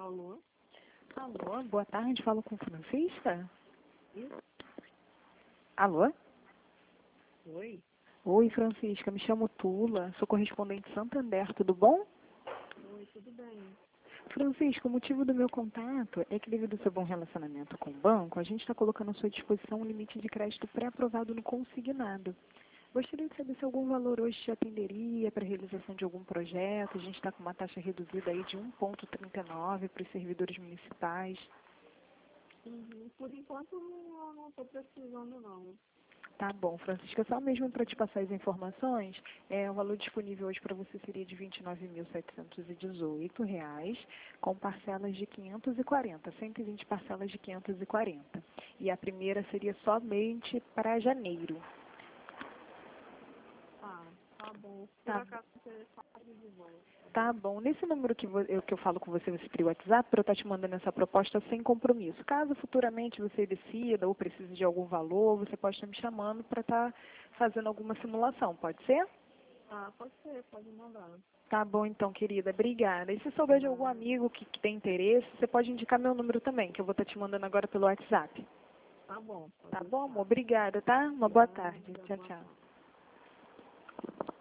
Alô? Alô, boa tarde, falo com Francisca? Isso? Alô? Oi? Oi, Francisca, me chamo Tula, sou correspondente Santander, tudo bom? Oi, tudo bem? Francisca, o motivo do meu contato é que devido ao seu bom relacionamento com o banco, a gente está colocando à sua disposição um limite de crédito pré-aprovado no consignado. Gostaria de saber se algum valor hoje te atenderia para a realização de algum projeto. A gente está com uma taxa reduzida aí de 1,39 para os servidores municipais. Por enquanto eu não estou precisando não. Tá bom, Francisca, só mesmo para te passar as informações, o valor disponível hoje para você seria de R$ 29.718, com parcelas de 540, 120 parcelas de 540. E a primeira seria somente para janeiro. Tá bom. Por Tá, acaso você faz de volta. tá bom. Nesse número que eu falo com você, você cria o WhatsApp, para eu estar te mandando essa proposta sem compromisso. Caso futuramente você decida ou precise de algum valor, você pode estar me chamando para estar fazendo alguma simulação, pode ser? Pode ser, pode mandar. Tá bom, então, querida. Obrigada. E se souber de algum amigo que tem interesse, você pode indicar meu número também, que eu vou estar te mandando agora pelo WhatsApp. Tá bom, pode Tá bom, deixar. amor? Obrigada, tá? Uma boa tarde. Tchau, Boa tchau. tarde.